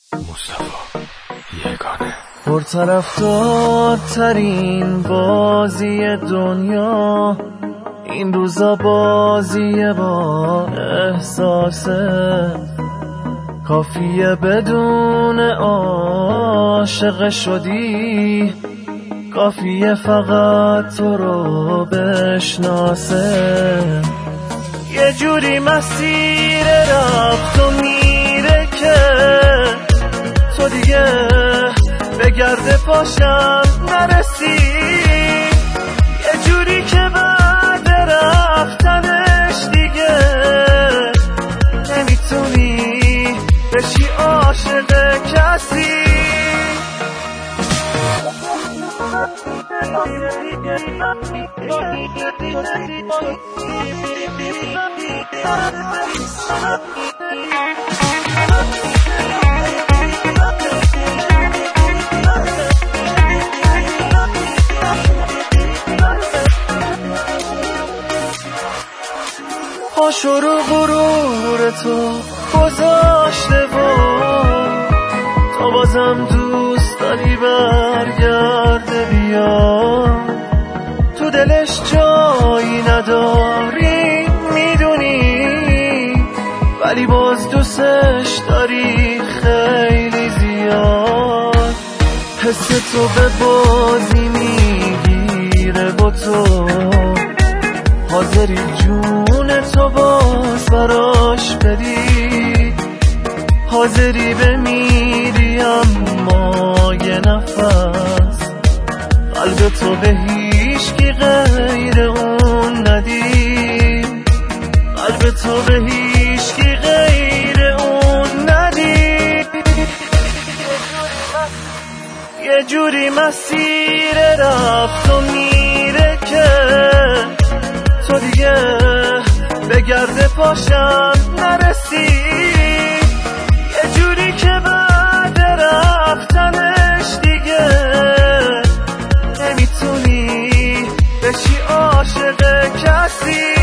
مصطفی یگانه پرطرفدارترین بازی دنیا این روزا بازی با احساسه، کافیه بدون عاشق شدی، کافیه فقط تو رو بشناسه. یه جوری مسیر رفت و میره که تو دیگه به گرد پاشم نرسی، یه جوری که بعد رفتنش دیگه نمیتونی بشی عاشق کسی. پاشو رو غرور تو گذاشته و تو بازم دوست داری برگرده بیا، تو دلش جایی نداری میدونی، ولی باز دوستش داری خیلی زیاد. حس تو به بازی میگیره با تو، حاضری جون تو باز براش بدی، حاضری بمیری اما یه نفس قلب تو به هیچکی غیر اون ندی، قلب تو به هیچکی غیر اون ندی. یه جوری مسیر رفت و میره که تو دیگه به گرد پاشم نرسی، یه جوری که بعد رفتنش دیگه نمیتونی بشی عاشق کسی.